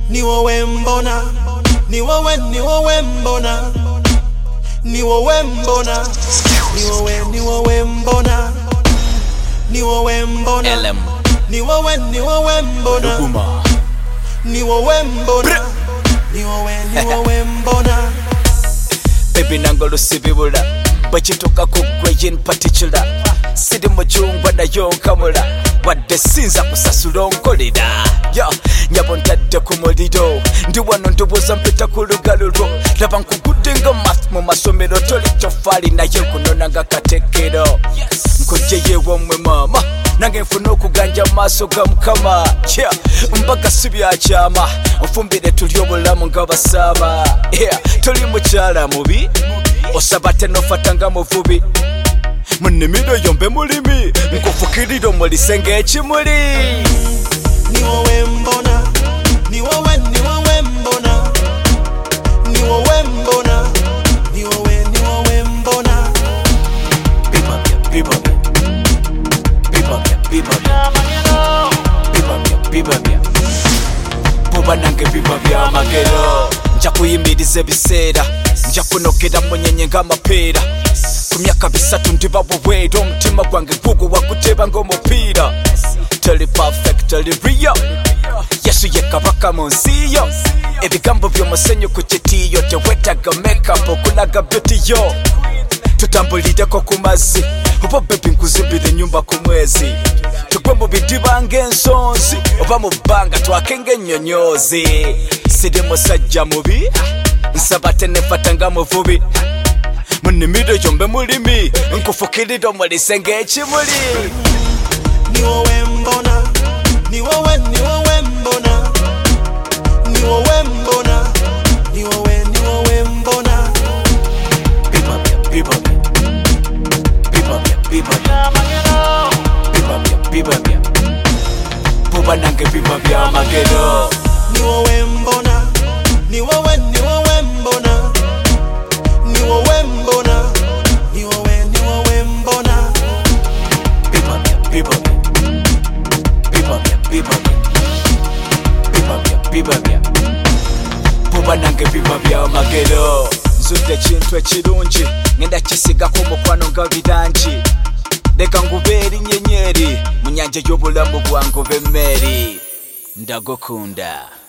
ni wowe mbona, ni wowe mbona, ni wowe mbona, ni wowe mbona, ni wowe mbona, LM ni wowe mbona, ni wowe mbona, ni wowe mbona. Baby nangolo sibibula bachituka kugwe in particular sidi muchungwa nayo nkamula wadde sinza kusasula onkolera nyabontadde ku muliro ndi wano ndoboza mpita ku lugalo lwo laba nkugudde nga math mu masomero toli tofaali naye nkunona nga katekero nkogyeyewo mmwe maama nange nfuna okuganja maaso ga mukama mbaga si byakyama nfumbire tuli obulamu nga basaaba toli mukyala mubi osaba tenofata nga muvubi munimiro yombe mulimi nkufukirira omulise ng'ekimuli ni wowe mbona, ni wowe mbona, ni wowe mbona, ni wowe mbona. Buba nange biba byamagero nja kuyimiriza ebiseera nja kunogera munyenye ng'amapeera ku myaka 3 ndiba bubwera omutima gwange gugu wakuteba ng'omupiira teli perfect teli real yesu ye kabaka mu nsi yo ebigambo by'omusenyu ku kitiyo tewetaga makeup okulaga beauty yo tutambulireko ku mazzi oba bebi nkuzimbira ennyumba ku mwezi tugwe mu bidiba ng'ensonzi oba mu bbanga twake ng'ennyonyozi siri musajja mubi nsaba tenefata nga muvubi munimiro yombe mulimi nkufukirira omulise ng'ekimuli ni wowe mbona, ni wowe mbona, ni wowe mbona, ni wowe mbona. Buba nange biba byamagero ni wowe mbona, ni wowe mbona, ni wowe mbona, ni wowe mbona. Buba nange biba byamagero nzudde ekintu ekirungi ngenda kisigako omukwano nga birangi leka ngubeeri nyenyeri mu nyanja y'obulamu bwange oba emmeri ndagukunda.